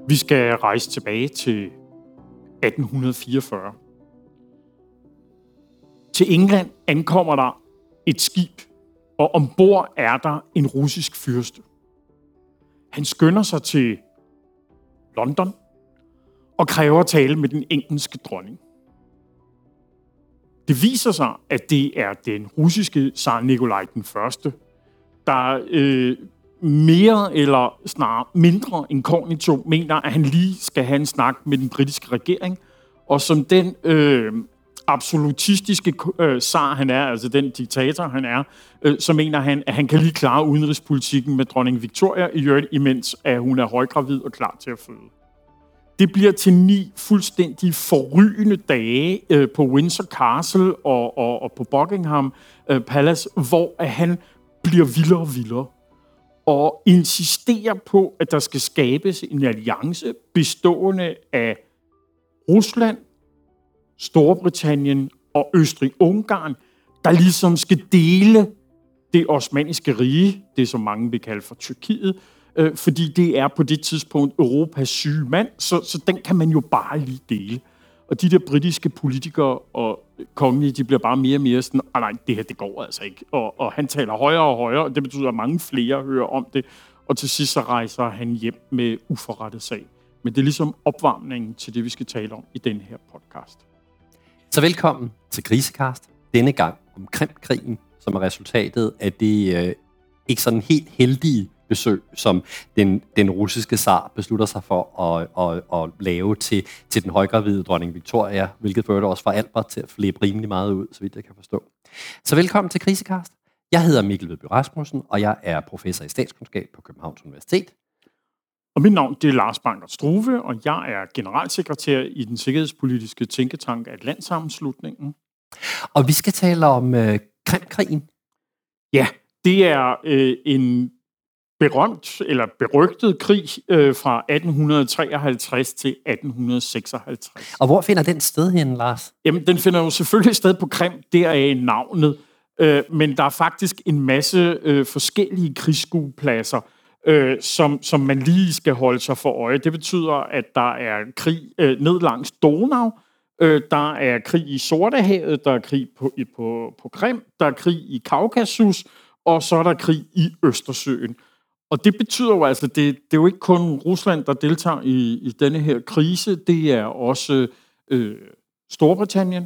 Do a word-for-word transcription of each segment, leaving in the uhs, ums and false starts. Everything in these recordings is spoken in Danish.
Vi skal rejse tilbage til atten fireogfyrre. Til England ankommer der et skib, og ombord er der en russisk fyrste. Han skynder sig til London og kræver at tale med den engelske dronning. Det viser sig, at det er den russiske zar Nikolaj den Første, der øh, mere eller snarere mindre inkognito mener, at han lige skal have en snak med den britiske regering, og som den øh, absolutistiske øh, zar han er, altså den diktator han er, øh, så mener han, at han kan lige klare udenrigspolitikken med dronning Victoria i øvrigt, imens at hun er højgravid og klar til at føde. Det bliver til ni fuldstændig forrygende dage øh, på Windsor Castle og, og, og på Buckingham øh, Palace, hvor at han bliver vildere og vildere og insisterer på, at der skal skabes en alliance bestående af Rusland, Storbritannien og Østrig-Ungarn, der ligesom skal dele det osmanniske rige, det som mange vil kalde for Tyrkiet, øh, fordi det er på det tidspunkt Europas syge mand, så, så den kan man jo bare lige dele. Og de der britiske politikere og kongelige, de bliver bare mere og mere sådan, ah, nej, det her, det går altså ikke. Og, og han taler højere og højere, og det betyder, at mange flere hører om det. Og til sidst så rejser han hjem med uforrettet sag. Men det er ligesom opvarmningen til det, vi skal tale om i denne her podcast. Så velkommen til Krisecast. Denne gang om Krimkrigen, som er resultatet af det øh, ikke sådan helt heldige besøg, som den, den russiske zar beslutter sig for at, at, at lave til, til den højgravide dronning Victoria, hvilket førte også fra Albert til at flæbe rimelig meget ud, så vidt jeg kan forstå. Så velkommen til Krisecast. Jeg hedder Mikkel Vedby Rasmussen, og jeg er professor i statskundskab på Københavns Universitet. Og mit navn det er Lars Banker Struve, og jeg er generalsekretær i den sikkerhedspolitiske tænketank Atlantsammenslutningen. Og vi skal tale om øh, Krimkrigen. Ja, det er øh, en berømt eller berygtet krig øh, fra atten treoghalvtreds til atten seksoghalvtreds. Og hvor finder den sted hen, Lars? Jamen, den finder jo selvfølgelig sted på Krim, deraf navnet. Øh, men der er faktisk en masse øh, forskellige krigsskuepladser, øh, som, som man lige skal holde sig for øje. Det betyder, at der er krig øh, ned langs Donau, øh, der er krig i Sortehavet, der er krig på, på, på Krim, der er krig i Kaukasus, og så er der krig i Østersøen. Og det betyder jo altså, det, det er jo ikke kun Rusland, der deltager i, i denne her krise, det er også øh, Storbritannien,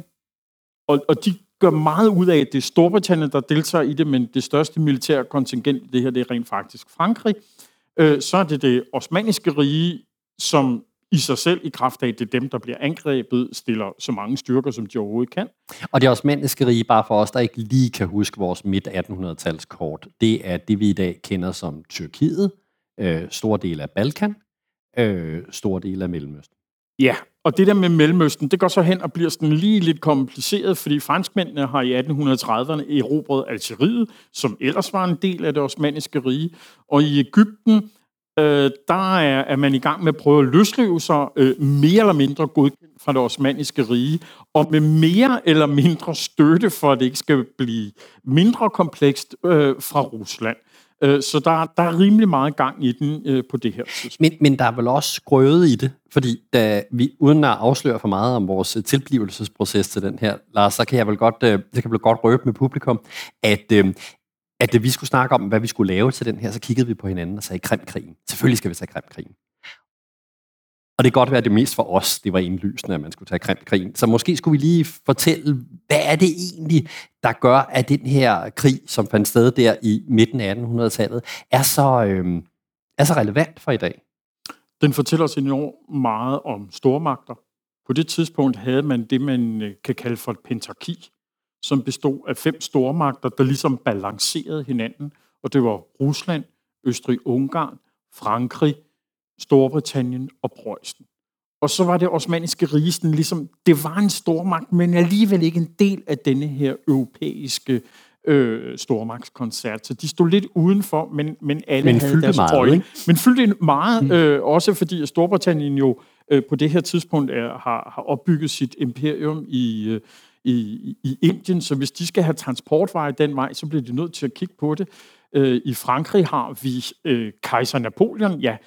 og, og de gør meget ud af, at det er Storbritannien, der deltager i det, men det største militære kontingent i det her, det er rent faktisk Frankrig. Øh, så er det det osmanniske rige, som i sig selv, i kraft af, at det er dem, der bliver angrebet, stiller så mange styrker, som de overhovedet kan. Og det osmanniske rige, bare for os, der ikke lige kan huske vores midt attenhundrede-tals kort, det er det, vi i dag kender som Tyrkiet, øh, store dele af Balkan, øh, store dele af Mellemøsten. Ja, og det der med Mellemøsten, det går så hen og bliver sådan lige lidt kompliceret, fordi franskmændene har i atten trediverne erobret Algeriet, som ellers var en del af det osmanniske rige, og i Egypten, Øh, der er, er man i gang med at prøve at løsrive sig øh, mere eller mindre godkendt fra det osmanniske rige, og med mere eller mindre støtte for, at det ikke skal blive mindre komplekst øh, fra Rusland. Øh, så der, der er rimelig meget gang i den øh, på det her tidspunkt. Men, men der er vel også grøde i det, fordi da vi, uden at afsløre for meget om vores tilblivelsesproces til den her, Lars, så kan jeg vel godt, øh, det kan vel godt røbe med publikum, at øh, at det, vi skulle snakke om, hvad vi skulle lave til den her, så kiggede vi på hinanden og sagde Krimkrigen. Selvfølgelig skal vi tage Krimkrigen. Og det kan godt være, at det mest for os, det var indlysende, at man skulle tage Krimkrigen. Så måske skulle vi lige fortælle, hvad er det egentlig, der gør, at den her krig, som fandt sted der i midten af attenhundredetallet, er så, øh, er så relevant for i dag? Den fortæller os enormt meget om stormagter. På det tidspunkt havde man det, man kan kalde for et pentarki, som bestod af fem stormagter, der ligesom balancerede hinanden. Og det var Rusland, Østrig-Ungarn, Frankrig, Storbritannien og Preussen. Og så var det osmanniske rige sådan ligesom, det var en stormagt, men alligevel ikke en del af denne her europæiske øh, stormagtskoncert. Så de stod lidt udenfor, men, men alle men havde deres trøje. Men fyldte meget, øh, også fordi Storbritannien jo øh, på det her tidspunkt er, har, har opbygget sit imperium i øh, I, i Indien, så hvis de skal have transportveje den vej, så bliver de nødt til at kigge på det. Øh, I Frankrig har vi øh, kejser Napoleon, ja,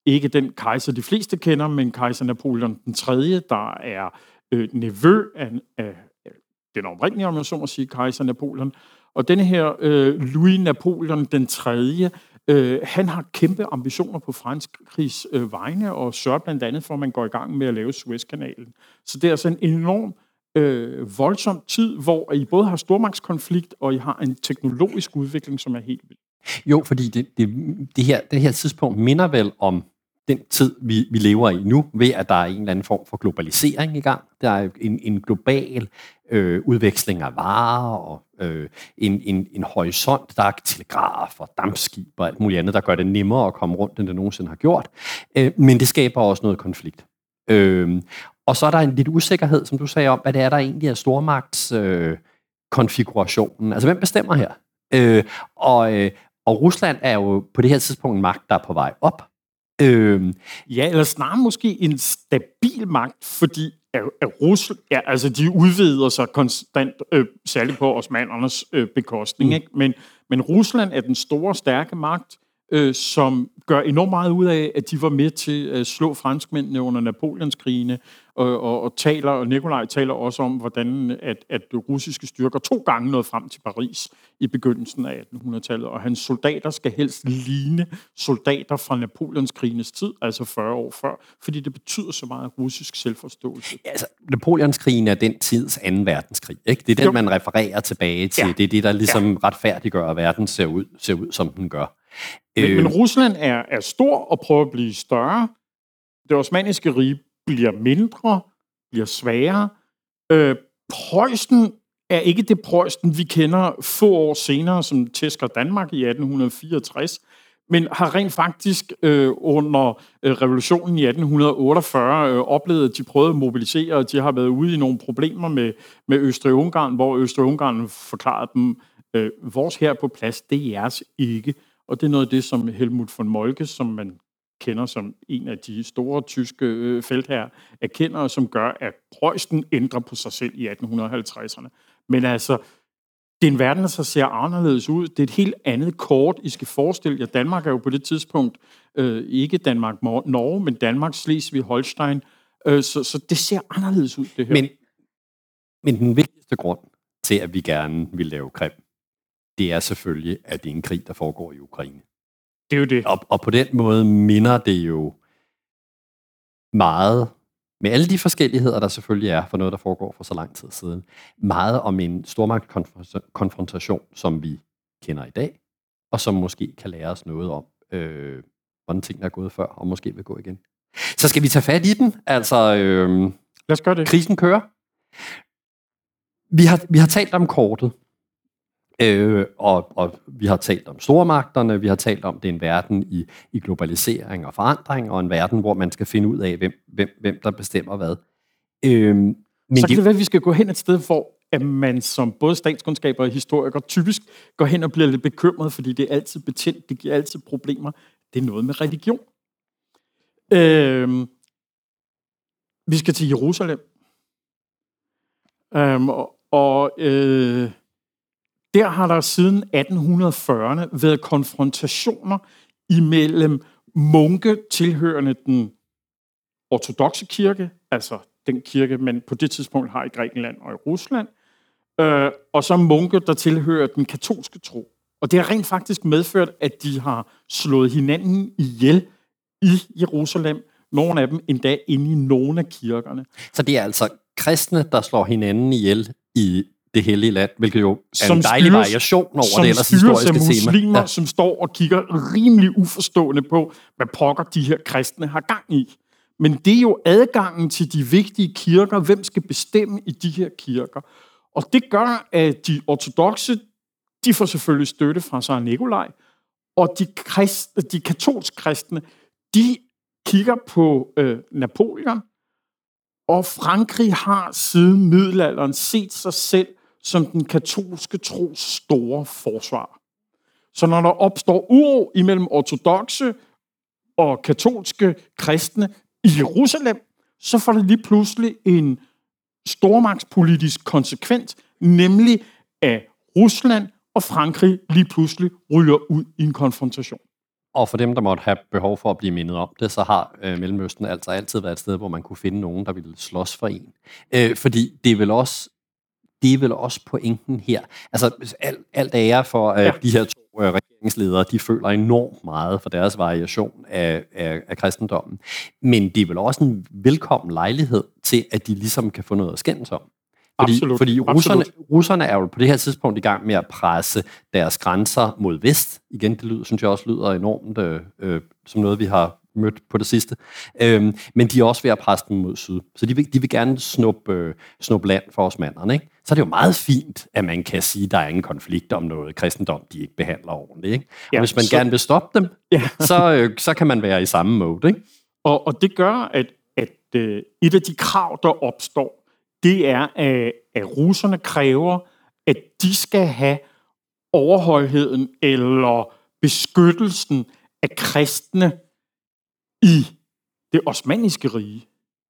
ikke den kejser, de fleste kender, men kejser Napoleon den tredje, der er øh, nevø af, af den oprindelige, om jeg så må sige, kejser Napoleon. Og denne her øh, Louis Napoleon den tredje, øh, han har kæmpe ambitioner på Frankrigs øh, vegne, og sørger blandt andet for, at man går i gang med at lave Suezkanalen. Så det er altså en enorm øh, voldsom tid, hvor I både har stormagtskonflikt, og I har en teknologisk udvikling, som er helt vild. Jo, fordi det, det, det, her, det her tidspunkt minder vel om den tid, vi, vi lever i nu, ved at der er en eller anden form for globalisering i gang. Der er en, en global øh, udveksling af varer og øh, en, en, en horisont. Der er telegraf og dampskib og alt muligt andet, der gør det nemmere at komme rundt, end det nogensinde har gjort. Øh, men det skaber også noget konflikt. Øh, og så er der en lidt usikkerhed, som du sagde om, hvad det er, der egentlig er stormagtskonfigurationen. Øh, altså, hvem bestemmer her? Øh, og, øh, og Rusland er jo på det her tidspunkt en magt, der er på vej op. Øhm. Ja, eller snarere måske en stabil magt, fordi at, at Rusland, ja, altså de udvider sig konstant, øh, særligt på osmannernes øh, bekostning, mm. ikke? Men, men Rusland er den store, stærke magt, øh, som gør enormt meget ud af, at de var med til at slå franskmændene under Napoleonskrigene, og, og, og taler, og Nikolaj taler også om, hvordan at, at russiske styrker to gange nåede frem til Paris i begyndelsen af attenhundredetallet, og hans soldater skal helst ligne soldater fra Napoleonskrigenes tid, altså fyrre år før, fordi det betyder så meget russisk selvforståelse. Ja, altså, Napoleonskrigen er den tids anden verdenskrig, ikke? Det er den, jo. Man refererer tilbage til. Ja. Det er det, der ligesom ja. retfærdiggør, at verden ser ud, ser ud som den gør. Men, øh. men Rusland er, er stor og prøver at blive større. Det osmanniske rige bliver mindre, bliver sværere. Øh, Preussen er ikke det Preussen, vi kender få år senere, som tæsker Danmark i atten fireogtres, men har rent faktisk øh, under øh, revolutionen i atten otteogfyrre øh, oplevet, at de prøvede at mobilisere, og de har været ude i nogle problemer med, med Østrig-Ungarn, hvor Østrig-Ungarn forklarede dem, øh, vores her på plads, det er jeres ikke. Og det er noget af det, som Helmut von Moltke, som man kender som en af de store tyske øh, feltherrer, erkender, som gør, at Preussen ændrer på sig selv i atten halvtredserne. Men altså, det er en verden, der ser anderledes ud. Det er et helt andet kort, I skal forestille jer. Danmark er jo på det tidspunkt øh, ikke Danmark-Norge, men Danmark, Slesvig-Holstein. Øh, så, så det ser anderledes ud, det her. Men, men den vigtigste grund til, at vi gerne vil lave Krim, det er selvfølgelig, at det er en krig, der foregår i Ukraine. Det er jo det. Og, og på den måde minder det jo meget, med alle de forskelligheder, der selvfølgelig er for noget, der foregår for så lang tid siden, meget om en stormagtskonfrontation, som vi kender i dag, og som måske kan lære os noget om, øh, hvordan tingene er gået før, og måske vil gå igen. Så skal vi tage fat i den. Altså, øh, lad os gøre det. Krisen kører. Vi har, vi har talt om kortet. Øh, og, og vi har talt om stormagterne, vi har talt om, det er en verden i, i globalisering og forandring, og en verden, hvor man skal finde ud af, hvem, hvem, hvem der bestemmer hvad. Øh, men Så kan det være, at vi skal gå hen et sted, hvor at man som både statskundskaber og historiker typisk går hen og bliver lidt bekymret, fordi det er altid betændt, det giver altid problemer. Det er noget med religion. Øh, vi skal til Jerusalem. Øh, og og øh, Der har der siden atten fyrrerne været konfrontationer imellem munke tilhørende den ortodokse kirke, altså den kirke, man på det tidspunkt har i Grækenland og i Rusland, øh, og så munke, der tilhører den katolske tro. Og det har rent faktisk medført, at de har slået hinanden ihjel i Jerusalem, nogle af dem endda inde i nogle af kirkerne. Så det er altså kristne, der slår hinanden ihjel i det hellige land, hvilket jo er som en dejlig styres, variation over det ellers historiske tema. Som muslimer, ja. Som står og kigger rimelig uforstående på, hvad pokker de her kristne har gang i. Men det er jo adgangen til de vigtige kirker, hvem skal bestemme i de her kirker. Og det gør, at de ortodokse, de får selvfølgelig støtte fra Tsar Nikolaj, og de, kristne, de katolsk kristne, de kigger på øh, Napoleon, og Frankrig har siden middelalderen set sig selv som den katolske tros store forsvar. Så når der opstår uro imellem ortodokse og katolske kristne i Jerusalem, så får det lige pludselig en stormagtspolitisk konsekvens, nemlig at Rusland og Frankrig lige pludselig ryger ud i en konfrontation. Og for dem, der måtte have behov for at blive mindet om det, så har øh, Mellemøsten altså altid været et sted, hvor man kunne finde nogen, der ville slås for en. Øh, fordi det er vel også, det er vel også pointen her. Altså, alt, alt ære for øh, ja. de her to øh, regeringsledere, de føler enormt meget for deres variation af, af, af kristendommen. Men det er vel også en velkommen lejlighed til, at de ligesom kan få noget at skændes om. Fordi, Absolut. fordi russerne, Absolut. russerne er jo på det her tidspunkt i gang med at presse deres grænser mod vest. Igen, det lyder, synes jeg også lyder enormt øh, øh, som noget, vi har mødt på det sidste. Øhm, men de er også ved at presse dem mod syd. Så de vil, de vil gerne snuppe, øh, snuppe land for osmannerne. Ikke? Så er det jo meget fint, at man kan sige, at der er ingen konflikt om noget kristendom, de ikke behandler ordentligt. Ikke? Og ja, hvis man så, gerne vil stoppe dem, ja. så, øh, så kan man være i samme mode. Ikke? Og, og det gør, at, at øh, et af de krav, der opstår, det er, at, at russerne kræver, at de skal have overhøjheden eller beskyttelsen af kristne i det osmanniske rige.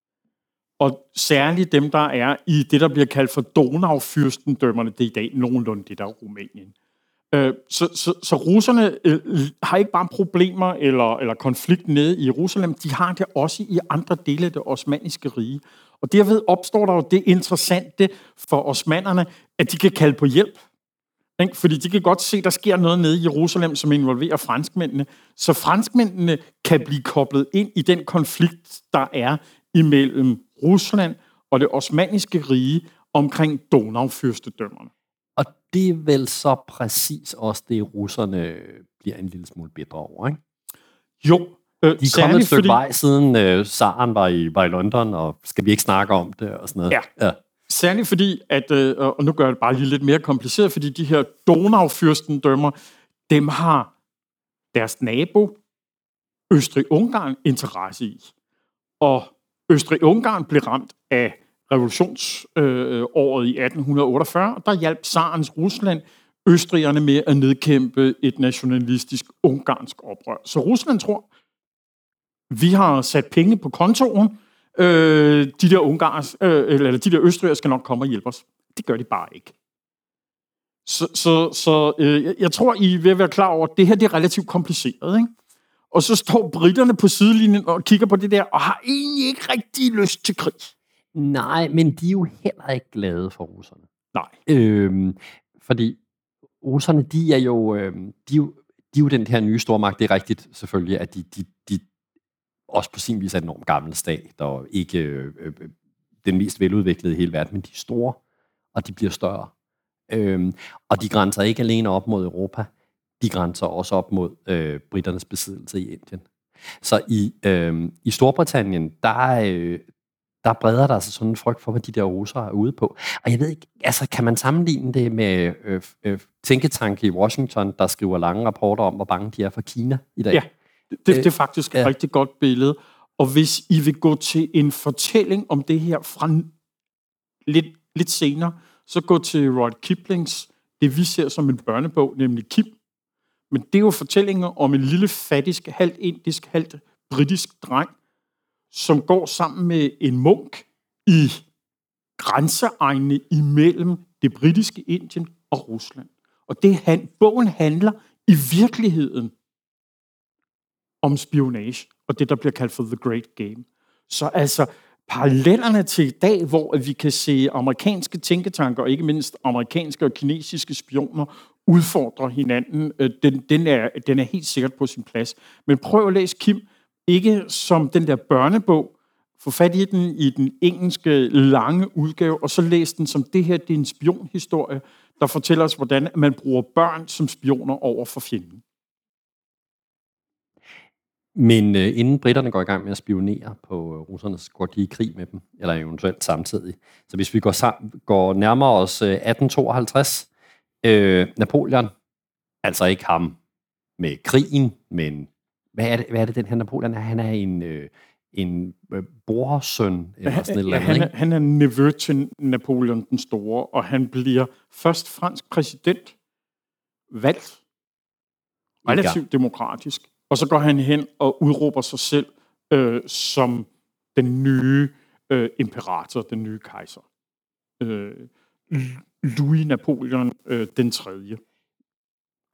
Og særligt dem, der er i det, der bliver kaldt for Donau-fyrstendømmerne, det er i dag nogenlunde det, der er Rumænien. Så, så, så russerne øh, har ikke bare problemer eller, eller konflikt nede i Jerusalem, de har det også i andre dele af det osmanniske rige. Og derved opstår der jo det interessante for osmannerne, at de kan kalde på hjælp. Ikke? Fordi de kan godt se, at der sker noget nede i Jerusalem, som involverer franskmændene. Så franskmændene kan blive koblet ind i den konflikt, der er imellem Rusland og det osmanniske rige omkring Donau-fyrstendømmerne. Og det er vel så præcis også det, russerne bliver en lille smule bedre over, ikke? Jo. Øh, de er kommet et stykke fordi... vej, siden øh, Zaren var i, var i London, og skal vi ikke snakke om det og sådan noget. Ja. ja. Særligt fordi, at, øh, og nu gør jeg det bare lige lidt mere kompliceret, fordi de her Donau-fyrstendømmer, dem har deres nabo, Østrig-Ungarn, interesse i. Og Østrig-Ungarn blev ramt af revolutionsåret øh, i atten otteogfyrre, og der hjalp Zarens Rusland østrigerne med at nedkæmpe et nationalistisk ungarsk oprør. Så Rusland tror, vi har sat penge på kontoen, øh, de der ungars, øh, eller de der østrigere skal nok komme og hjælpe os. Det gør de bare ikke. Så, så, så øh, jeg tror, I vil være klar over, at det her det er relativt kompliceret, ikke? Og så står britterne på sidelinjen og kigger på det der, og har egentlig ikke rigtig lyst til krig. Nej, men de er jo heller ikke glade for russerne. Nej. Øhm, fordi russerne, de er jo, øh, de er jo, de er jo den her nye stormagt. Det er rigtigt selvfølgelig, at de, de, de også på sin vis er en enormt gammel stat, og ikke øh, øh, den mest veludviklede i hele verden, men de er store, og de bliver større. Øhm, og de grænser ikke alene op mod Europa, de grænser også op mod øh, britternes besiddelse i Indien. Så i, øh, i Storbritannien, der, øh, der breder der sig sådan en frygt for, hvad de der russere er ude på. Og jeg ved ikke, altså kan man sammenligne det med øh, øh, tænketanke i Washington, der skriver lange rapporter om, hvor bange de er for Kina i dag? Ja, det, det er faktisk et øh, rigtig godt billede. Og hvis I vil gå til en fortælling om det her fra lidt, lidt senere, så gå til Rudyard Kiplings, det vi ser som en børnebog, nemlig Kim. Men det er jo fortællinger om en lille fattig, halvt indisk, halvt britisk dreng, som går sammen med en munk i grænseegne imellem det britiske Indien og Rusland. Og det han, bogen handler i virkeligheden om spionage, og det, der bliver kaldt for The Great Game. Så altså, parallellerne til i dag, hvor vi kan se amerikanske tænketanker, og ikke mindst amerikanske og kinesiske spioner, udfordrer hinanden, den, den, er, den er helt sikkert på sin plads. Men prøv at læse Kim, ikke som den der børnebog, få fat i den i den engelske lange udgave, og så læs den som det her, det er en spionhistorie, der fortæller os, hvordan man bruger børn som spioner over for fjenden. Men øh, inden britterne går i gang med at spionere på øh, russerne, så går de i krig med dem, eller eventuelt samtidig. Så hvis vi går, sam- går nærmere os øh, atten tooghalvtreds, øh, Napoleon, altså ikke ham med krigen, men hvad er det, hvad er det den her Napoleon er? Han er en, øh, en øh, brorsøn, eller han, sådan et eller andet, han, ikke? han er nevø til Napoleon den Store, og han bliver først fransk præsident, valgt, relativt ja. demokratisk. Og så går han hen og udråber sig selv øh, som den nye øh, imperator, den nye kejser. Øh, Louis Napoleon øh, den tredje.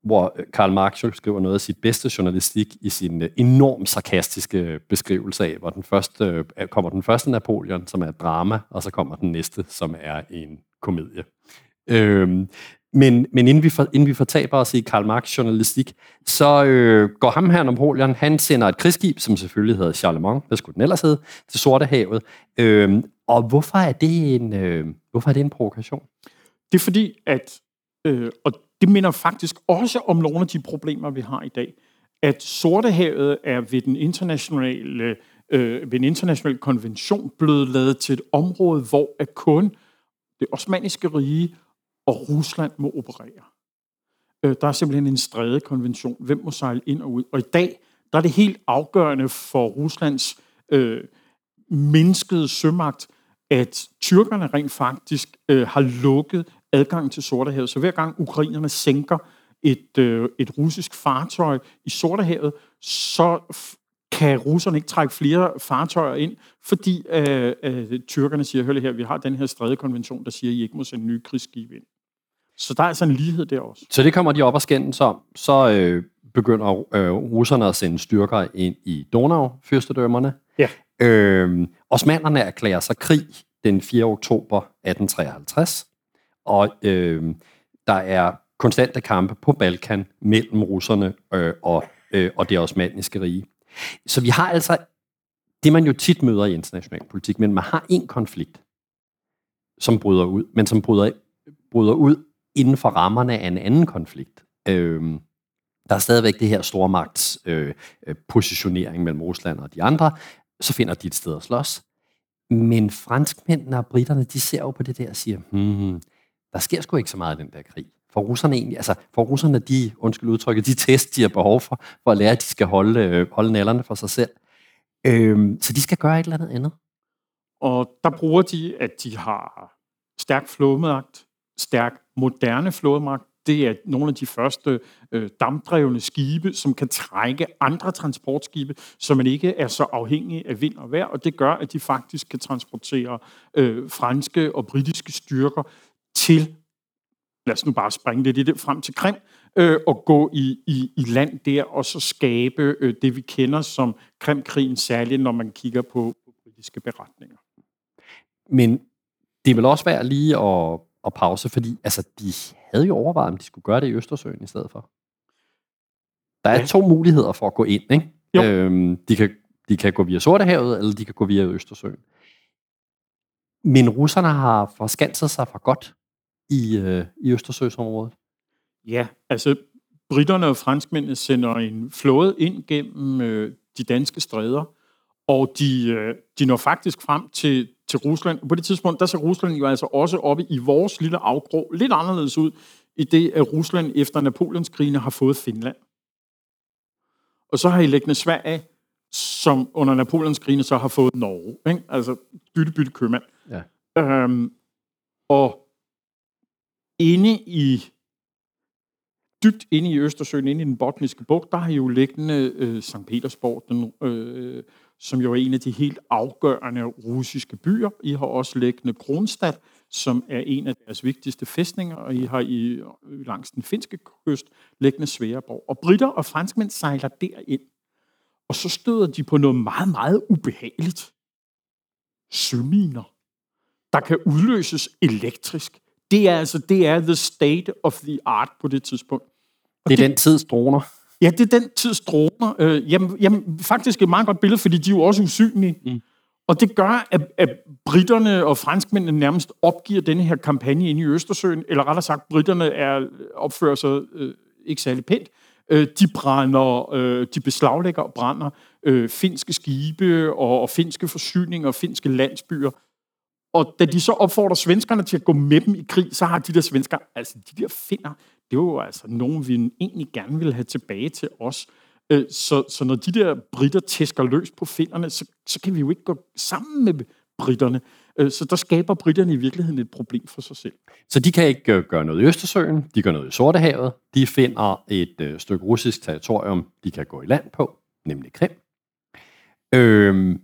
hvor Karl Marx skriver noget af sit bedste journalistik i sin enormt sarkastiske beskrivelse af, hvor den første, kommer den første Napoleon, som er et drama, og så kommer den næste, som er en komedie. Øhm, men men inden, vi for, inden vi fortaber os i Karl Marx journalistik, så øh, går ham her Napoleon, han sender et krigsskib, som selvfølgelig hedder Charlemont, hvad skulle den ellers hedde, til Sortehavet. Øhm, og hvorfor er det en, øh, hvorfor er det en provokation? Det er fordi, at, øh, og det minder faktisk også om nogle af de problemer, vi har i dag, at Sortehavet er ved den internationale, øh, ved en international konvention blevet lavet til et område, hvor at kun det osmanniske rige og Rusland må operere. Øh, der er simpelthen en strædekonvention. Hvem må sejle ind og ud? Og i dag, der er det helt afgørende for Ruslands øh, mindskede sømagt, at tyrkerne rent faktisk øh, har lukket adgangen til Sortehavet. Så hver gang ukrainerne sænker et, øh, et russisk fartøj i Sortehavet, så f- kan russerne ikke trække flere fartøjer ind, fordi øh, øh, tyrkerne siger, hør her, vi har den her strædekonvention, der siger, at I ikke må sende nye krigsskibe ind. Så der er altså en lighed der også. Så det kommer de op og skændes om. Så øh, begynder øh, russerne at sende styrker ind i Donau-fyrstedømmerne. Ja. Øh, osmannerne erklærer sig krig den fjerde oktober atten treoghalvtreds, og øh, der er konstante kampe på Balkan mellem russerne øh, og, øh, og det osmanniske rige. Så vi har altså det, man jo tit møder i international politik, men man har en konflikt, som bryder ud, men som bryder, bryder ud inden for rammerne af en anden konflikt. Øh, der er stadigvæk det her stormagts øh, positionering mellem Rusland og de andre. Så finder de et sted at slås. Men franskmændene og britterne, de ser jo på det der og siger, hmm, der sker sgu ikke så meget af den der krig. For russerne egentlig, altså for russerne, de, undskyld udtrykket, de test, de har behov for, for at lære, at de skal holde, øh, holde nallerne for sig selv. Øhm, så de skal gøre et eller andet andet. Og der bruger de, at de har stærk flådemagt, stærk moderne flådemagt. Det er nogle af de første øh, dampdrevne skibe, som kan trække andre transportskibe, så man ikke er så afhængig af vind og vejr, og det gør, at de faktisk kan transportere øh, franske og britiske styrker til, lad os nu bare springe lidt i det, frem til Krim, øh, og gå i, i, i land der, og så skabe øh, det, vi kender som Krimkrigen, særligt når man kigger på, på britiske beretninger. Men det vil også være lige at, at pause, fordi altså, de havde jo overvejet, om de skulle gøre det i Østersøen i stedet for. Der er ja. to muligheder for at gå ind, ikke? Øhm, de, kan, de kan gå via Sortehavet, eller de kan gå via Østersøen. Men russerne har forskanset sig for godt i, øh, i Østersøsområdet. Ja, altså britterne og franskmændene sender en flåde ind gennem øh, de danske stræder, og de, øh, de når faktisk frem til, til Rusland. På det tidspunkt, der ser Rusland jo altså også oppe i vores lille afkrog lidt anderledes ud, i det, at Rusland efter Napoleonskrigene har fået Finland. Og så har I liggende Sverige, som under Napoleonskrigene så har fået Norge. Ikke? Altså bytte, bytte købmand. Ja. Øhm, og inde i dybt inde i Østersøen, inde i den botniske bugt, der har I jo liggende øh, Sankt Petersborg, den, øh, som jo er en af de helt afgørende russiske byer. I har også liggende Kronstadt, som er en af deres vigtigste fæstninger, og I har i langs den finske kyst liggende Sveaborg. Og britter og franskmænd sejler derind, og så støder de på noget meget, meget ubehageligt. Søminer, der kan udløses elektrisk. Det er altså det er the state of the art på det tidspunkt. Og det er det, den tids droner. Ja, det er den tids droner. Øh, jamen, jamen, faktisk et meget godt billede, fordi de er jo også usynlige. Mm. Og det gør, at, at britterne og franskmændene nærmest opgiver denne her kampagne inde i Østersøen, eller rettere sagt, britterne er, opfører sig øh, ikke særlig pænt. Øh, de brænder, øh, de beslaglægger og brænder øh, finske skibe og, og finske forsyninger og finske landsbyer. Og da de så opfordrer svenskerne til at gå med dem i krig, så har de der svensker, altså de der finner, det er jo altså nogen, vi egentlig gerne vil have tilbage til os. Så, så når de der britter tæsker løs på finnerne, så, så kan vi jo ikke gå sammen med britterne. Så der skaber britterne i virkeligheden et problem for sig selv. Så de kan ikke gøre noget i Østersøen, de gør noget i Sortehavet, de finder et øh, stykke russisk territorium, de kan gå i land på, nemlig Krim. Øhm,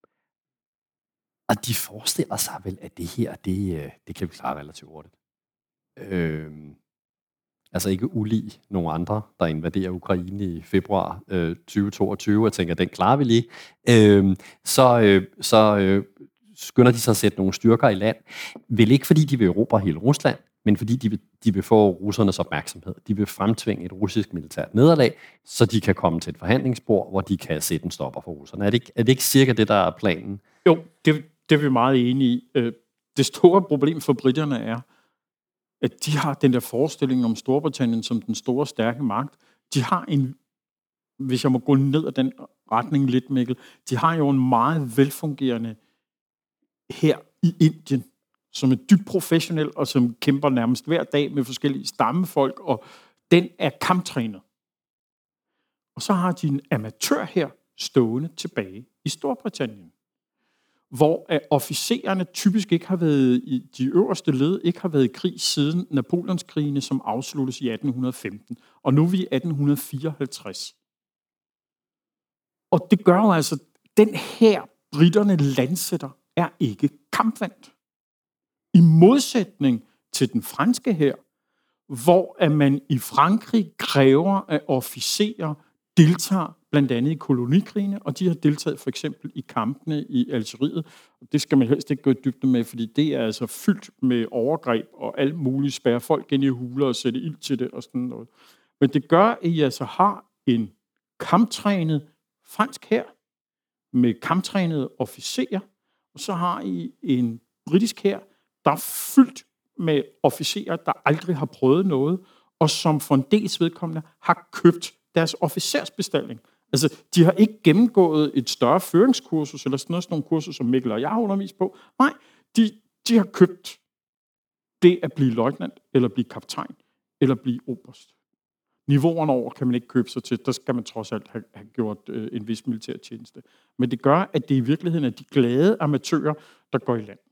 og de forestiller sig vel, at det her, det, det kan vi klare relativt hurtigt. Øhm, altså ikke ulig nogle andre, der invaderer Ukraine i februar øh, tyve toogtyve, og tænker, den klarer vi lige, øh, så, øh, så øh, skynder de sig at sætte nogle styrker i land. Vel ikke fordi de vil erobre hele Rusland, men fordi de vil, de vil få russernes opmærksomhed. De vil fremtvinge et russisk militært nederlag, så de kan komme til et forhandlingsbord, hvor de kan sætte en stopper for russerne. Er det ikke, er det ikke cirka det, der er planen? Jo, det, det er vi meget enige i. Det store problem for britterne er, at de har den der forestilling om Storbritannien som den store, stærke magt. De har en, hvis jeg må gå ned ad den retning lidt, Mikkel, de har jo en meget velfungerende her i Indien, som er dybt professionel, og som kæmper nærmest hver dag med forskellige stammefolk, og den er kamptrænet. Og så har de en amatør her stående tilbage i Storbritannien, hvor officererne typisk ikke har været i de øverste led, ikke har været i krig siden Napoleonskrigene, som afsluttes i atten femten. Og nu er vi i atten fireoghalvtreds. Og det gør jo altså, den her britterne landsætter er ikke kampvandt. I modsætning til den franske hær, hvor at man i Frankrig kræver, at officerer deltager blandt andet i kolonikrigene, og de har deltaget for eksempel i kampene i Algeriet. Det skal man helst ikke gå i dybden med, fordi det er altså fyldt med overgreb og alt muligt, spærre folk ind i huler og sætte ild til det og sådan noget. Men det gør, at I altså har en kamptrænet fransk hær med kamptrænede officerer, og så har I en britisk hær, der er fyldt med officerer, der aldrig har prøvet noget, og som for en dels vedkommende har købt deres officersbestilling. Altså, de har ikke gennemgået et større føringskursus, eller sådan noget, sådan nogle kurser, som Mikkel og jeg har undervist på. Nej, de, de har købt det at blive løjtnant, eller blive kaptajn, eller blive oberst. Niveauerne over kan man ikke købe sig til. Der skal man trods alt have, have gjort øh, en vis militær tjeneste. Men det gør, at det i virkeligheden er de glade amatører, der går i land.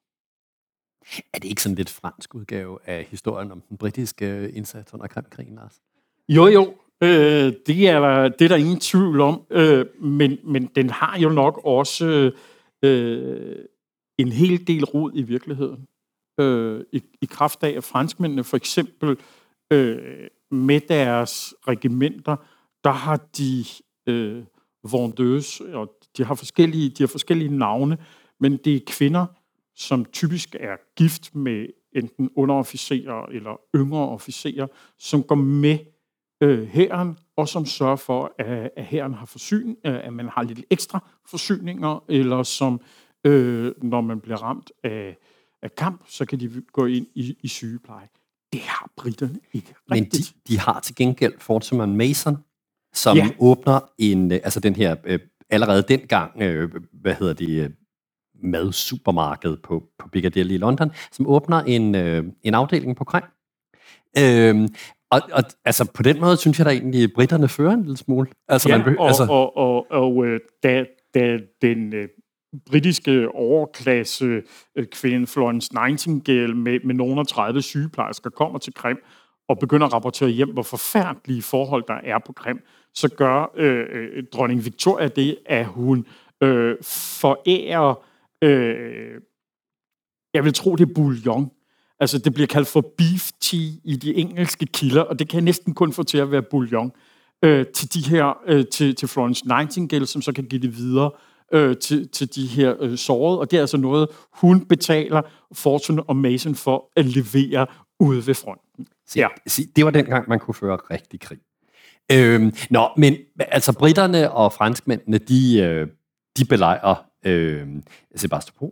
Er det ikke sådan lidt fransk udgave af historien om den britiske indsats under Krimkrigen, Lars? Jo, jo. Øh, det, er der, det er der ingen tvivl om. Øh, men, men den har jo nok også øh, en hel del rod i virkeligheden. Øh, i, I kraft af, at franskmændene for eksempel øh, med deres regimenter, der har de øh, vendeuses, og de har forskellige, de har forskellige navne, men det er kvinder, som typisk er gift med enten underofficerer eller yngre officerer, som går med øh, hæren, og som sørger for, at, at hæren har forsyning, at man har lidt ekstra forsyninger, eller som, øh, når man bliver ramt af, af kamp, så kan de gå ind i, i sygepleje. Det har britterne ikke rigtigt. Men de, de har til gengæld Fort Simon Mason, som Ja. åbner en, altså den her, øh, allerede dengang, øh, hvad hedder det, øh, madsupermarked på, på Piccadilly i London, som åbner en, øh, en afdeling på Krim. Øh, og, og altså på den måde synes jeg da egentlig, at britterne fører en lille smule. Altså, Ja, man be- og, altså, og, og, og øh, da, da den øh, britiske overklasse øh, kvinde Florence Nightingale med, med nogle af tredive sygeplejersker kommer til Krim og begynder at rapportere hjem, hvor forfærdelige forhold der er på Krim, så gør øh, øh, dronning Victoria det, at hun øh, forærer, øh, jeg vil tro, det er bouillon. Altså, det bliver kaldt for beef tea i de engelske kilder, og det kan næsten kun få til at være bouillon øh, til de her, øh, til, til Florence Nightingale, som så kan give det videre øh, til, til de her øh, sårede. Og det er altså noget, hun betaler Fortune og Mason for at levere ude ved fronten. se, ja. se, det var dengang, man kunne føre rigtig krig. Øhm, nå, men altså, britterne og franskmændene, de, øh, de belejrer øh, Sebastopol,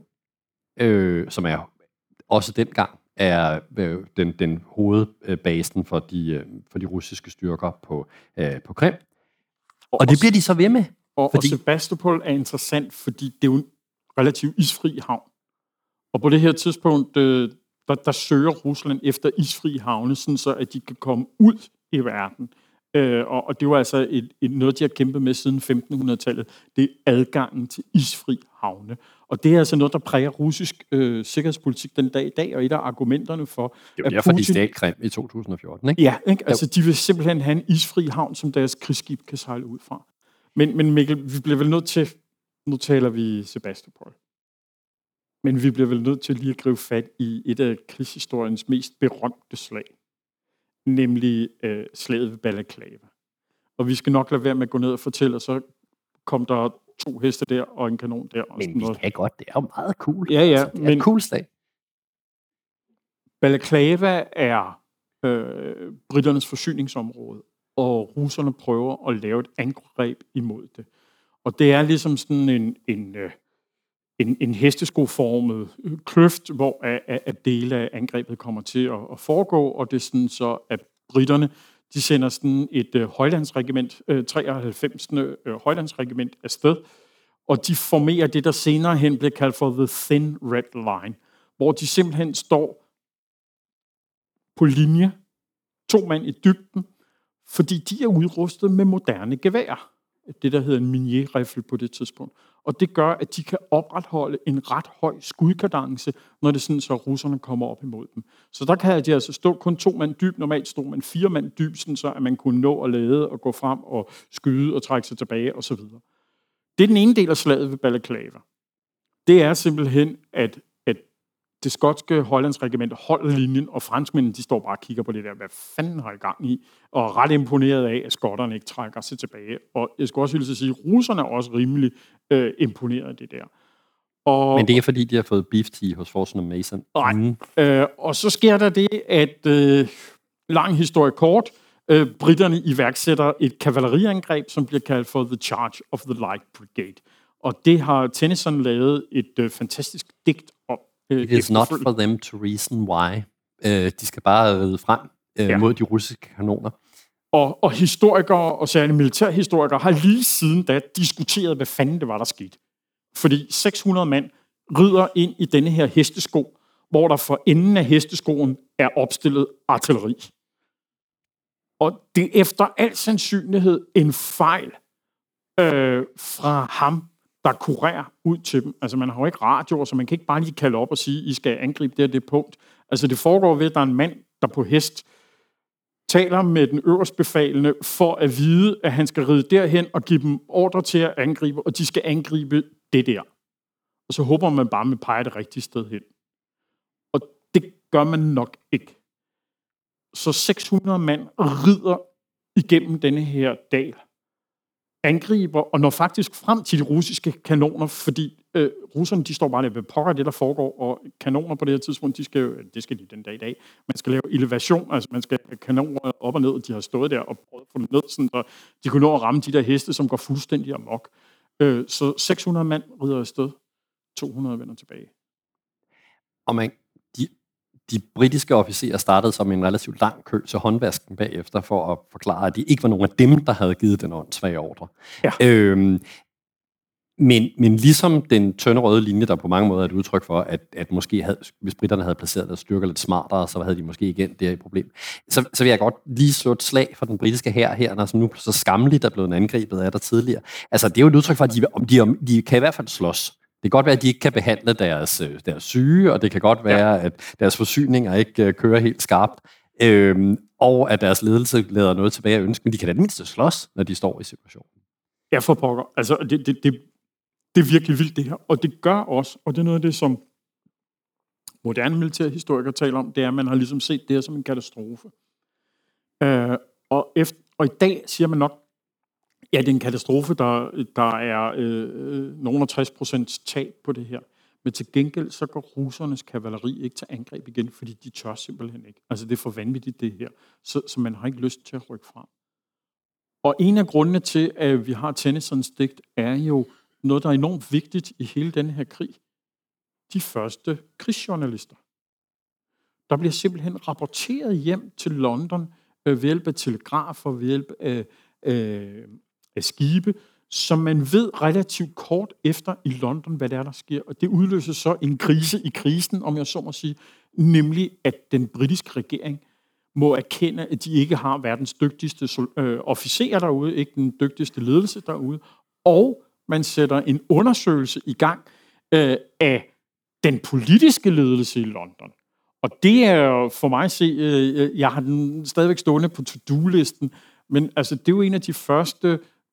øh, som er også dengang er øh, den, den hovedbasen for de, øh, for de russiske styrker på, øh, på Krim. Og, og det bliver de så ved med. Og, fordi... og Sebastopol er interessant, fordi det er jo en relativt isfri havn. Og på det her tidspunkt, øh, der, der søger Rusland efter isfri havne, sådan så at de kan komme ud i verden. Øh, og, og det var altså et, et, noget, de har kæmpet med siden femtenhundredetallet. Det er adgangen til isfri havne. Og det er altså noget, der præger russisk øh, sikkerhedspolitik den dag i dag, og et af argumenterne for... Det er jo derfor, Putin... de stjal Krim i to tusind og fjorten, ikke? Ja, ikke? Altså de vil simpelthen have en isfri havn, som deres krigsskib kan sejle ud fra. Men, men Mikkel, vi bliver vel nødt til... Nu taler vi Sebastopol. Men vi bliver vel nødt til lige at gribe fat i et af krigshistoriens mest berømte slag. nemlig øh, slaget ved Balaklava. Og vi skal nok lade være med at gå ned og fortælle, og så kom der to heste der og en kanon der. Og men vi noget. kan godt, det er jo meget cool. Ja, ja. Altså, det er men, et cool slag. Balaklava er øh, britternes forsyningsområde, og russerne prøver at lave et angreb imod det. Og det er ligesom sådan en, en, en, en hesteskoformet kløft, hvor at, at dele af angrebet kommer til at, at foregå, og det er sådan så, at britterne de sender sådan et øh, højlandsregiment, øh, treoghalvfems. Øh, højlandsregiment afsted, og de formerer det, der senere hen blev kaldt for The Thin Red Line, hvor de simpelthen står på linje, to mand i dybden, fordi de er udrustet med moderne geværer. Det, der hedder en Minier-rifle på det tidspunkt. Og det gør, at de kan opretholde en ret høj skudkadence, når det sådan, så russerne kommer op imod dem. Så der kan de altså stå kun to mand dyb. Normalt stod man fire mand dyb, sådan så at man kunne nå at lade og gå frem og skyde og trække sig tilbage osv. Det er den ene del af slaget ved Balaklava. Det er simpelthen, at det skotske højlandsregiment holder linjen, og franskmændene, de står bare og kigger på det der, hvad fanden har I gang i, og er ret imponeret af, at skotterne ikke trækker sig tilbage. Og jeg skal også ville sige, at russerne er også rimelig øh, imponeret af det der. Og, Men det er fordi, de har fået beef tea hos Forsen og Mason. Nej. Mm. Øh, og så sker der det, at øh, lang historie kort, øh, britterne iværksætter et kavaleriangreb, som bliver kaldt for The Charge of the Light Brigade. Og det har Tennyson lavet et øh, fantastisk digt om. It is not for them to reason why. Uh, de skal bare ride frem uh, ja. mod de russiske kanoner. Og, og historikere, og særligt militærhistorikere, har lige siden da diskuteret, hvad fanden det var, der skete. Fordi seks hundrede mand rider ind i denne her hestesko, hvor der for enden af hesteskoen er opstillet artilleri. Og det er efter al sandsynlighed en fejl øh, fra ham, der kurerer ud til dem. Altså, man har jo ikke radioer, så man kan ikke bare lige kalde op og sige, I skal angribe det og det punkt. Altså, det foregår ved, at der er en mand, der på hest taler med den øverstbefalende for at vide, at han skal ride derhen og give dem ordre til at angribe, og de skal angribe det der. Og så håber man bare, at man peger det rigtige sted hen. Og det gør man nok ikke. Så seks hundrede mand rider igennem denne her dal, angriber og når faktisk frem til de russiske kanoner, fordi øh, russerne, de står bare der ved pokker det, der foregår, og kanoner på det her tidspunkt, de skal jo, det skal de den dag i dag, man skal lave elevation, altså man skal have kanoner op og ned, og de har stået der og prøvet at få dem ned, sådan, så de kunne nå at ramme de der heste, som går fuldstændig amok. Øh, så seks hundrede mand rider afsted, to hundrede vender tilbage. Og man, de, de britiske officerer startede som en relativt lang kø til håndvasken bagefter, for at forklare, at de ikke var nogen af dem, der havde givet den åndssvage ordre. Ja. Øhm, men, men ligesom den tynde røde linje, der på mange måder er et udtryk for, at, at måske havde, hvis briterne havde placeret deres styrker lidt smartere, så havde de måske igen det her problem. Så, så vil jeg godt lige slå et slag for den britiske hær her, når som nu så skamligt er blevet angrebet af der tidligere. Altså, det er jo et udtryk for, at de, om de, om de kan i hvert fald slås. Det kan godt være, at de ikke kan behandle deres, deres syge, og det kan godt være, ja. at deres forsyninger ikke kører helt skarpt, øhm, og at deres ledelse lader noget tilbage at ønske, men de kan da mindst slås, når de står i situationen. Ja, for pokker. Altså, det, det, det, det er virkelig vildt, det her. Og det gør også, og det er noget af det, som moderne militærhistorikere taler om, det er, at man har ligesom set det her som en katastrofe. Øh, og, efter, og i dag siger man nok, ja, det er en katastrofe, der, der er øh, nogen af tres procent tab på det her. Men til gengæld, så går russernes kavaleri ikke til angreb igen, fordi de tør simpelthen ikke. Altså, det er for vanvittigt, det her. Så, så man har ikke lyst til at rykke frem. Og en af grundene til, at vi har Tennysons digt, er jo noget, der er enormt vigtigt i hele denne her krig. De første krigsjournalister. Der bliver simpelthen rapporteret hjem til London øh, ved hjælp af telegrafer, ved hjælp af, øh, af skibe, som man ved relativt kort efter i London, hvad der er, der sker. Og det udløser så en krise i krisen, om jeg så må sige, nemlig at den britiske regering må erkende, at de ikke har verdens dygtigste øh, officerer derude, ikke den dygtigste ledelse derude, og man sætter en undersøgelse i gang øh, af den politiske ledelse i London. Og det er for mig at se, øh, jeg har den stadigvæk stående på to-do-listen, men altså, det er jo en af de første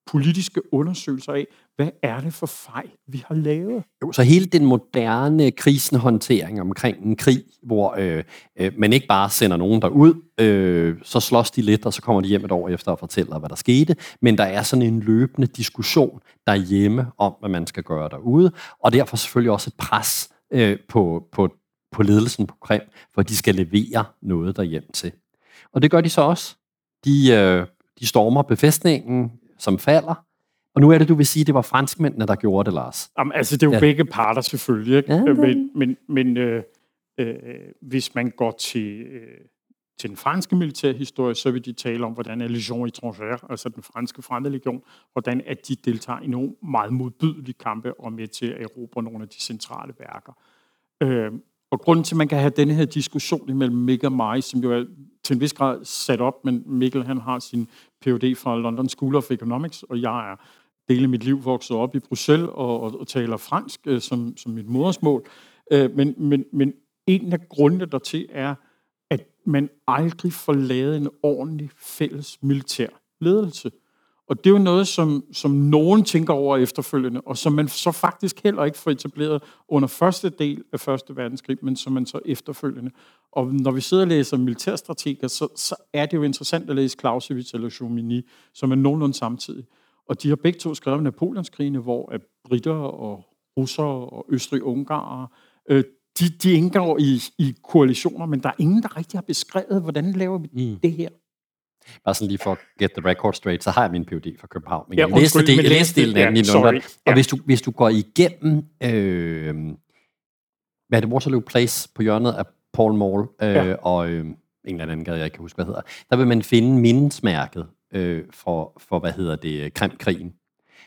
politiske undersøgelser af, hvad er det for fejl, vi har lavet. Jo, så hele den moderne krisenhåndtering omkring en krig, hvor øh, øh, man ikke bare sender nogen derud, øh, så slås de lidt, og så kommer de hjem et år efter og fortæller, hvad der skete, men der er sådan en løbende diskussion derhjemme om, hvad man skal gøre derude, og derfor selvfølgelig også et pres øh, på, på, på ledelsen på Krim, for de skal levere noget derhjem til. Og det gør de så også. De, øh, de stormer befæstningen, som falder. Og nu er det, du vil sige, det var franskmændene, der gjorde det, Lars. Jamen, altså, det er jo ja. begge parter selvfølgelig. Ikke? Ja, det... Men, men, men øh, øh, hvis man går til, øh, til den franske militærhistorie, så vil de tale om, hvordan er Légion étrangère, altså den franske fremmedlegion, hvordan at de deltager i nogle meget modbydelige kampe og med til at erobre nogle af de centrale værker. Øh, og grunden til, at man kan have denne her diskussion imellem Mikkel og mig, som jo er til en vis grad sat op, men Mikkel han har sin P H D fra London School of Economics, og jeg er del af mit liv vokset op i Bruxelles og, og, og taler fransk øh, som, som mit modersmål. Øh, men, men, men en af grundene dertil er, at man aldrig får lavet en ordentlig fælles militær ledelse. Og det er jo noget, som, som nogen tænker over efterfølgende, og som man så faktisk heller ikke får etableret under første del af Første Verdenskrig, men som man så efterfølgende. Og når vi sidder og læser militærstrateger, så, så er det jo interessant at læse Clausewitz eller Jomini, som er nogenlunde samtidig. Og de har begge to skrevet Napoleonskrigene, hvor britter og russere og østrig-ungarere, øh, de, de indgår i, i koalitioner, men der er ingen, der rigtig har beskrevet, hvordan laver vi mm. det her. Bare sådan lige for at get the record straight, så har jeg min P H D fra København. Men ja, jeg læste det, jeg læste delen af den i London. Og ja. hvis du, hvis du går igennem, øh, hvad er det, Waterloo Place på hjørnet af Pall Mall, øh, ja. og øh, en eller anden gade, jeg ikke kan huske, hvad hedder, der vil man finde mindesmærket øh, for, for, hvad hedder det, Krimkrigen.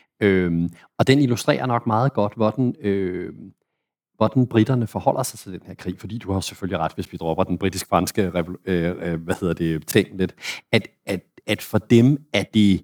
Øh, og den illustrerer nok meget godt, hvordan, øh, hvordan britterne forholder sig til den her krig, fordi du har selvfølgelig ret, hvis vi dropper den britisk-franske øh, hvad hedder det, ting lidt, at, at, at for dem er det,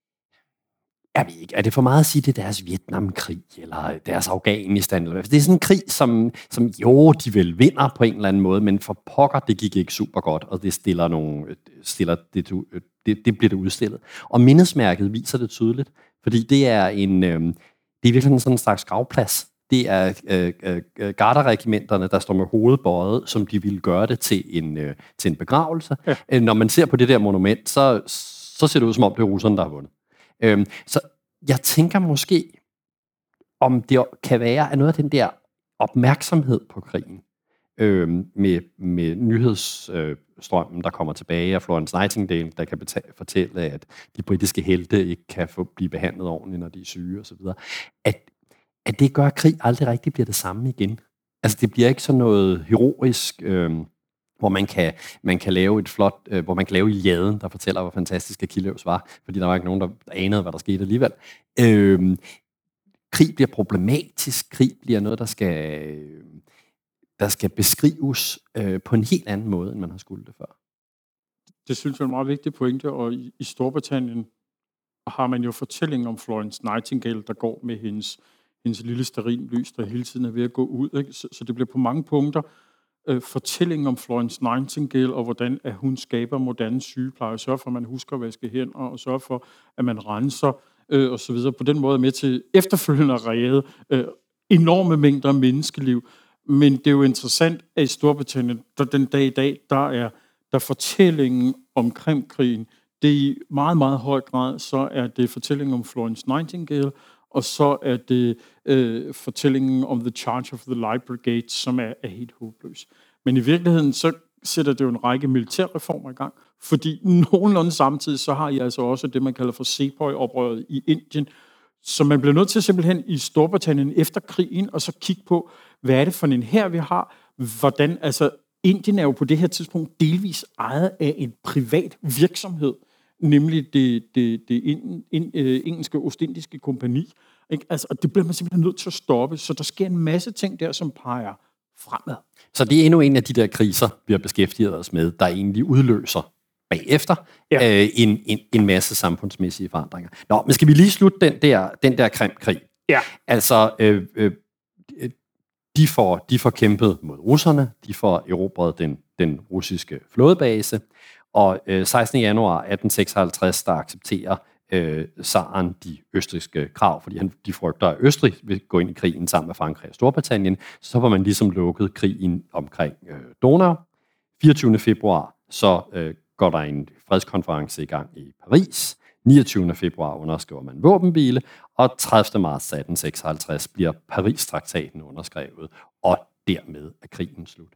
jeg ved ikke, er det for meget at sige, det er deres Vietnamkrig, eller deres Afghanistan, eller hvad? Det er sådan en krig, som, som jo, de vel vinder på en eller anden måde, men for pokker, det gik ikke super godt, og det stiller nogle, stiller det, det, det bliver det udstillet. Og mindesmærket viser det tydeligt, fordi det er en, øh, det er virkelig sådan en slags gravplads. Det er øh, øh, garderregimenterne, der står med hovedet bøjet, som de ville gøre det til en, øh, til en begravelse. Ja. Øh, når man ser på det der monument, så, så ser det ud, som om det er russerne, der har vundet. Øh, så jeg tænker måske, om det kan være, at noget af den der opmærksomhed på krigen, øh, med, med nyhedsstrømmen, der kommer tilbage af Florence Nightingale, der kan betale, fortælle, at de britiske helte ikke kan få, blive behandlet ordentligt, når de er syge osv., at at det gør, at krig aldrig rigtig bliver det samme igen. Altså, det bliver ikke sådan noget heroisk, øh, hvor man kan, man kan lave et flot, øh, hvor man kan lave Iliaden, der fortæller, hvor fantastisk Achilleus var, fordi der var ikke nogen, der anede, hvad der skete alligevel. Øh, krig bliver problematisk. Krig bliver noget, der skal, der skal beskrives øh, på en helt anden måde, end man har skulle det før. Det synes jeg er en meget vigtig pointe, og i, i Storbritannien har man jo fortællingen om Florence Nightingale, der går med hendes hendes lille stearinlys, der hele tiden er ved at gå ud. Ikke? Så, så det bliver på mange punkter øh, fortællingen om Florence Nightingale, og hvordan at hun skaber moderne sygepleje, sørger for, at man husker at vaske hænder, og sørger for, at man renser, øh, og så videre. På den måde med til efterfølgende at redde øh, enorme mængder af menneskeliv. Men det er jo interessant, at i Storbritannien, der den dag i dag, der er der fortællingen om Krimkrigen, det er i meget, meget høj grad, så er det fortællingen om Florence Nightingale, og så er det øh, fortællingen om The Charge of the Light Brigade, som er, er helt håbløs. Men i virkeligheden, så sætter det jo en række militærreformer i gang, fordi nogenlunde samtidig, så har I altså også det, man kalder for Sepoy-oprøret i Indien, så man bliver nødt til simpelthen i Storbritannien efter krigen, og så kigge på, hvad er det for en hær, vi har, hvordan, altså Indien er jo på det her tidspunkt delvis ejet af en privat virksomhed, nemlig det, det, det in, in, øh, engelske ostindiske kompagni. Ikke? Altså, og det bliver man simpelthen nødt til at stoppe, så der sker en masse ting der, som peger fremad. Så det er endnu en af de der kriser, vi har beskæftiget os med, der egentlig udløser bagefter ja. øh, en, en, en masse samfundsmæssige forandringer. Nå, men skal vi lige slutte den der, den der Krimkrig? Ja. Altså, øh, øh, de, får, de får kæmpet mod russerne, de får erobret den, den russiske flådebase, og øh, sekstende januar atten seksoghalvtreds, der accepterer øh, zaren de østrigske krav, fordi han, de frygter, at Østrig vil gå ind i krigen sammen med Frankrig og Storbritannien. Så var man ligesom lukket krigen omkring øh, Donau. fireogtyvende februar, så øh, går der en fredskonference i gang i Paris. niogtyvende februar underskriver man våbenhvile, og tredivte marts atten seksoghalvtreds bliver Paris-traktaten underskrevet, og dermed er krigen slut.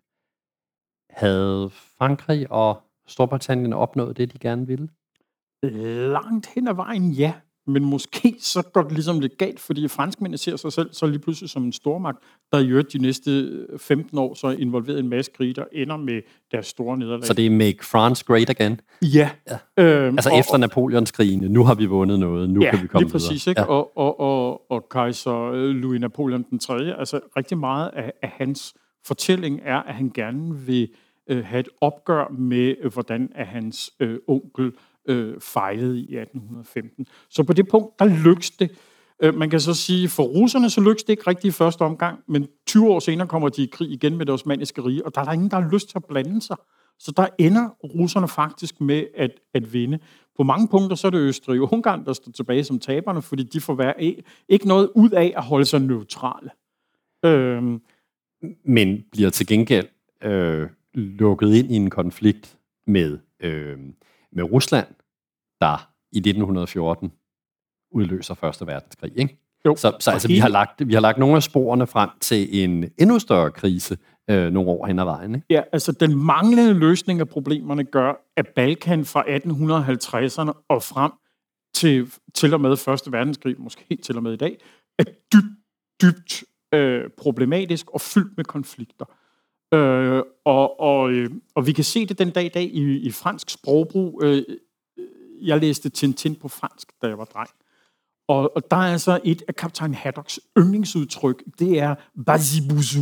Havde Frankrig og Storbritannien opnået det, de gerne ville? Langt hen ad vejen, ja. Men måske så går det ligesom lidt galt, fordi franskmændene ser sig selv så lige pludselig som en stormagt, der i øvrigt de næste femten år så er involveret i en masse krige, der ender med deres store nederlag. Så det er Make France Great Again? Ja. ja. Øhm, altså og, efter Napoleonskrigene, nu har vi vundet noget, nu ja, kan vi komme lige præcis, videre. Ikke? Ja. Og, og, og, og kejser Louis Napoleon den tredje, altså rigtig meget af, af hans fortælling er, at han gerne vil øh, have et opgør med, øh, hvordan er hans øh, onkel øh, fejlede i atten femten. Så på det punkt, der lykkes det. Øh, man kan så sige, for russerne, så lykkes det ikke rigtigt i første omgang, men tyve år senere kommer de i krig igen med det osmanniske rige, og der er der ingen, der har lyst til at blande sig. Så der ender russerne faktisk med at, at vinde. På mange punkter, så er det Østrig og Ungarn, der står tilbage som taberne, fordi de får være ikke noget ud af at holde sig neutrale. Øh, men bliver til gengæld øh, lukket ind i en konflikt med, øh, med Rusland, der i nitten fjorten udløser første verdenskrig, ikke? Jo. Så, så altså, vi, har lagt, vi har lagt nogle af sporene frem til en endnu større krise øh, nogle år hen ad vejen, ikke? Ja, altså den manglende løsning af problemerne gør, at Balkan fra atten halvtredserne og frem til, til og med første verdenskrig, måske til og med i dag, er dybt, dybt øh, problematisk og fyldt med konflikter. Øh, og, og, øh, og vi kan se det den dag i dag i, i fransk sprogbrug. Øh, jeg læste Tintin på fransk, da jeg var dreng. Og, og der er altså et af kaptajn Haddocks yndlingsudtryk, det er Bazibouzou.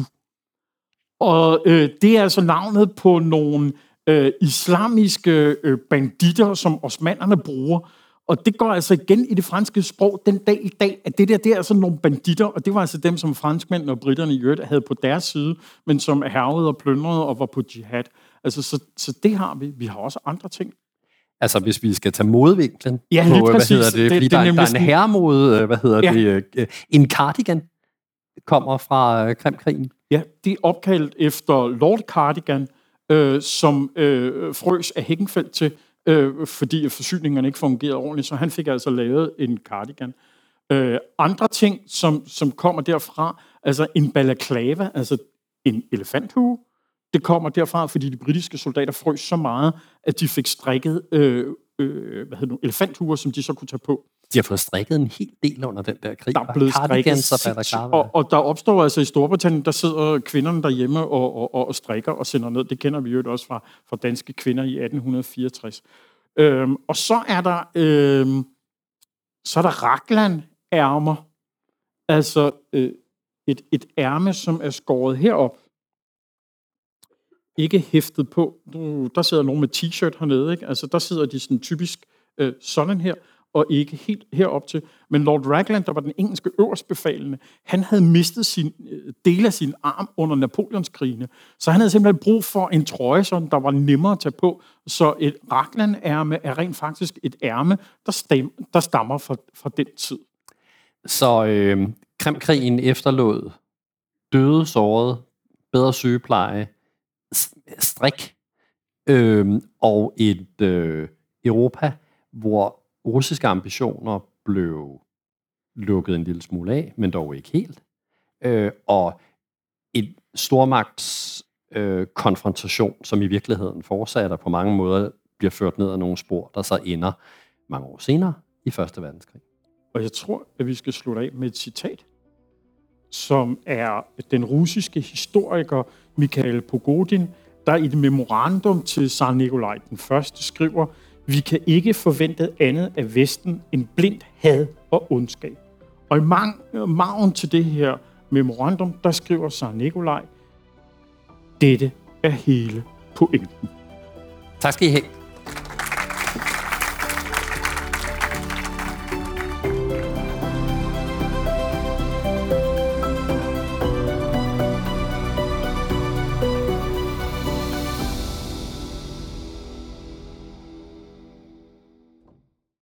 Og øh, det er altså navnet på nogle øh, islamiske øh, banditter, som osmannerne bruger. Og det går altså igen i det franske sprog den dag i dag, at det der, det er altså nogle banditter, og det var altså dem, som franskmændene og britterne i øvrigt havde på deres side, men som hærgede og plyndrede og var på jihad. Altså, så, så det har vi. Vi har også andre ting. Altså, hvis vi skal tage modvinklen ja, på, hvad præcis. hedder det? det Fordi det, der, der er en herremode, hvad hedder ja. det? En cardigan kommer fra Krimkrigen. Ja, det er opkaldt efter Lord Cardigan, øh, som øh, frøs af Heckenfeldt til, øh, fordi forsyningerne ikke fungerede ordentligt, så han fik altså lavet en cardigan. Øh, andre ting, som, som kommer derfra, altså en balaklava, altså en elefanthue, det kommer derfra, fordi de britiske soldater frøs så meget, at de fik strikket øh, øh, hvad hedder det, elefanthuer, som de så kunne tage på. De har fået strikket en hel del under den der krig. Der er blevet strikket, og, og der opstår altså i Storbritannien, der sidder kvinderne derhjemme og, og, og, og strikker og sender ned. Det kender vi jo også fra, fra danske kvinder i atten fireogtres. Øhm, og så er der øhm, så er der raglan-ærmer. Altså øh, et, et ærme, som er skåret herop. Ikke hæftet på. Der sidder nogen med t-shirt hernede, ikke? Altså der sidder de sådan typisk øh, sådan her, og ikke helt herop til. Men Lord Raglan, der var den engelske øverstbefalende, han havde mistet sin øh, del af sin arm under Napoleonskrigene. Så han havde simpelthen brug for en trøje, som der var nemmere at tage på. Så et Raglan-ærme er rent faktisk et ærme, der, stam, der stammer fra, fra den tid. Så øh, Krimkrigen efterlod døde, sårede, bedre sygepleje, strik øh, og et øh, Europa, hvor russiske ambitioner blev lukket en lille smule af, men dog ikke helt. Øh, og et stormagts øh, konfrontation, som i virkeligheden fortsætter på mange måder, bliver ført ned ad nogle spor, der så ender mange år senere i første verdenskrig. Og jeg tror, at vi skal slutte af med et citat, som er den russiske historiker Mikhail Pogodin, der i et memorandum til zar Nikolaj den første skriver: vi kan ikke forvente andet af Vesten end blindt had og ondskab. Og i margen til det her memorandum, der skriver zar Nikolaj: dette er hele pointen. Tak skal I have.